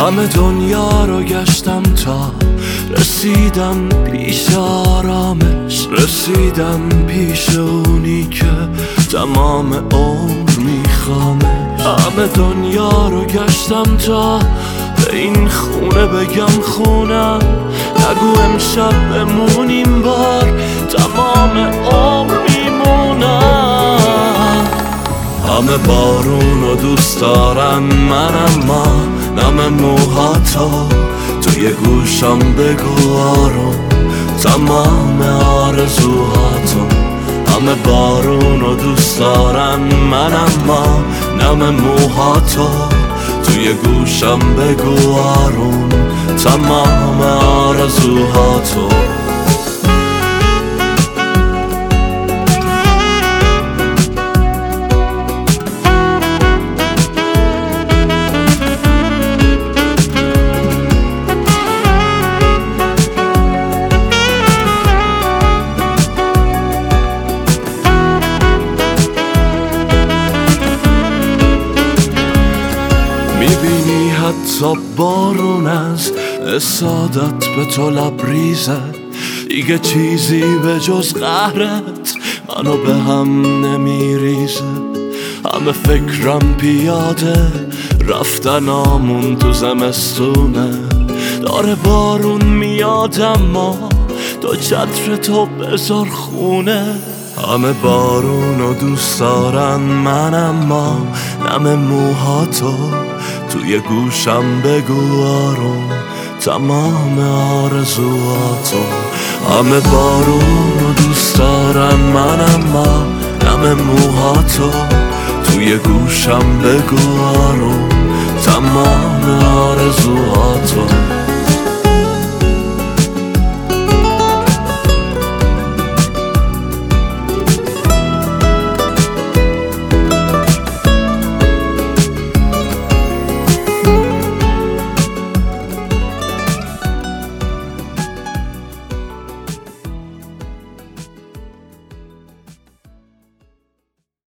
همه دنیا رو گشتم تا رسیدم پیش آرامش، رسیدم پیش اونی که تمام عمر میخوامش. همه دنیا رو گشتم تا به این خونه بگم خونم، نگو امشب بمونیم بار تمام عمر میمونم. همه بارون رو دوست دارن من، اما نم موهاتو توی گوشم بگو آروم تمام آرزوهاتو. همه بارون رو دوست دارن من، اما نم موهاتو توی گوشم بگو آروم تمام آرزوهاتو. میبینی حتی بارون از اسادت به تو لبریزه، دیگه چیزی به جز قهرت منو به هم نمیریزه. همه فکرم پیاده رفتنامون تو زمستونه، داره بارون میاد اما تو چتر تو بذار خونه. همه بارون رو دوست دارن من، اما نم موهاتو توی گوشم بگو آروم تمام آرزوهاتو. همه بارون رو دوست دارن من، اما نم موهاتو توی گوشم بگو آروم تمام آرزوهاتو.